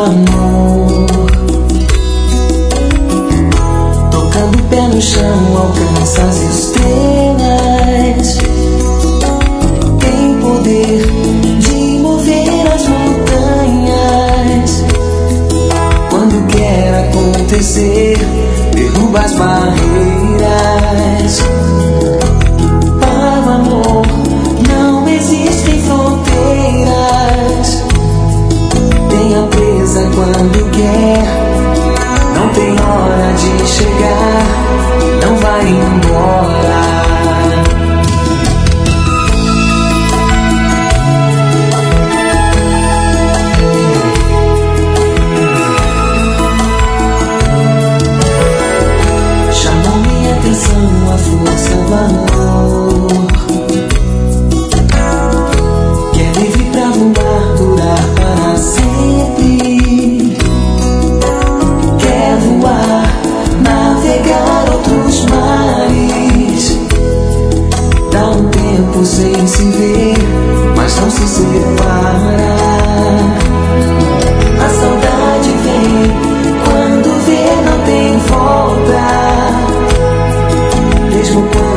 amor. Tocando o pé no chão, alcança as estrelas. Tem poder de mover as montanhas. Quando quer acontecer, derruba as barreiras. Para o amor não existem fronteiras. Tenha presa quando quer. Não tem hora de chegar. Não vai embora. A força do amor. Quer livre pra voar, durar para sempre. Quer voar, navegar outros mares. Dá um tempo sem se ver, mas não se separa. A saudade vem, quando vê não tem volta. Mesmo quando